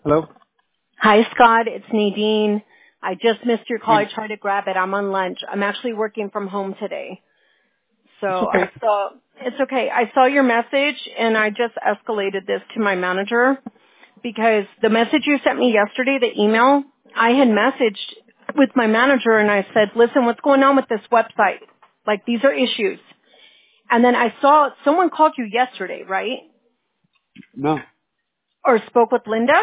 Hello? Hi, Scott. It's Nadine. I just missed your call. I Hey, tried to grab it. I'm on lunch. I'm actually working from home today. So it's okay. it's okay. I saw your message and I just escalated this to my manager because the message you sent me yesterday, the email, I had messaged with my manager and I said, listen, what's going on with this website? Like, these are issues. And then I saw someone called you yesterday, right? No, Or spoke with Linda?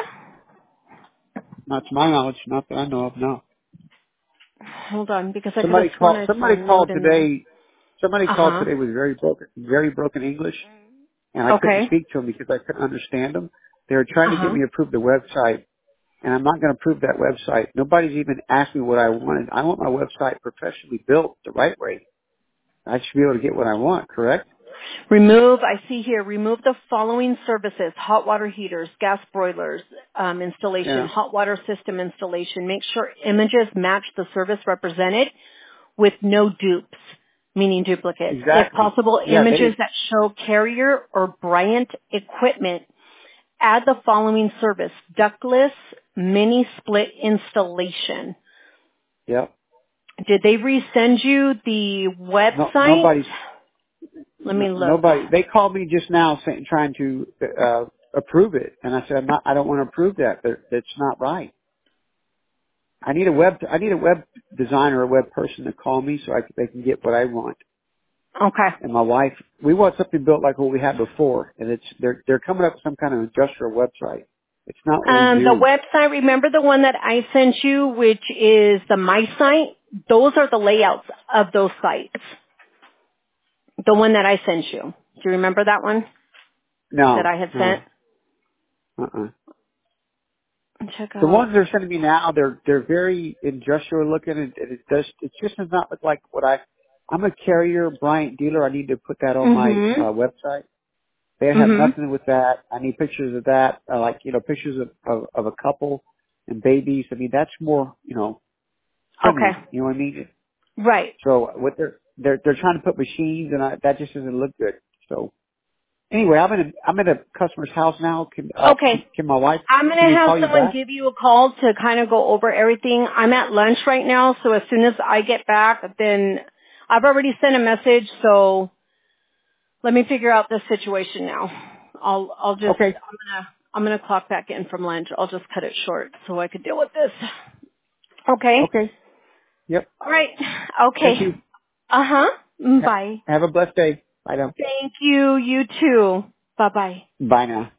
not to my knowledge, not that I know of, no. Hold on, because I could have sworn I saw a Somebody note called in there. today, somebody called Uh-huh. today with very broken English, and I couldn't Okay. speak to them because I couldn't understand them. They were trying to get Uh-huh. me to approve the website, and I'm not going to approve that website. Nobody's even asked me what I wanted. I want my website professionally built the right way. I should be able to get what I want, correct? I see here, remove the following services: hot water heaters, gas broilers, installation, Yeah, hot water system installation. Make sure images match the service represented with no dupes, meaning duplicates. If exactly. possible, Yeah, they images didn't. that show Carrier or Bryant equipment. Add the following service: ductless mini split installation. Yep. Did they resend you the No, website? nobody's. Let me look. Nobody. They called me just now saying, trying to approve it, and I said, I don't want to approve that. That's not right. I need a web designer, a web person to call me so they can get what I want. Okay. And my wife, we want something built like what we had before, and they're coming up with some kind of industrial website. It's not what we The do. website, remember the one that I sent you, which is the My Site? Those are the layouts of those sites. The one that I sent you. Do you remember that one that No, I had sent? no, uh-uh. Check The out. ones they're sending me now, they're very industrial looking, and it just does not look like what I'm a Carrier Bryant dealer. I need to put that on my Mm-hmm. website. They have Mm-hmm. nothing with that. I need pictures of that, like pictures of a couple and babies. I mean, that's more Okay. friendly. You know what I mean? Right. So what they're trying to put machines, and that just doesn't look good. So anyway, I'm in a customer's house now. Okay. Can my wife? I'm going Can to we have call you someone back? give you a call to kind of go over everything. I'm at lunch right now, so as soon as I get back, then I've already sent a message, so let me figure out this situation now. Okay. I'm gonna clock back in from lunch. I'll just cut it short so I could deal with this. Okay? Okay. Yep. All right. Thank Okay. you. Uh-huh. Ha- Bye. Have a blessed day. Bye now. Thank you. You too. Bye-bye. Bye now.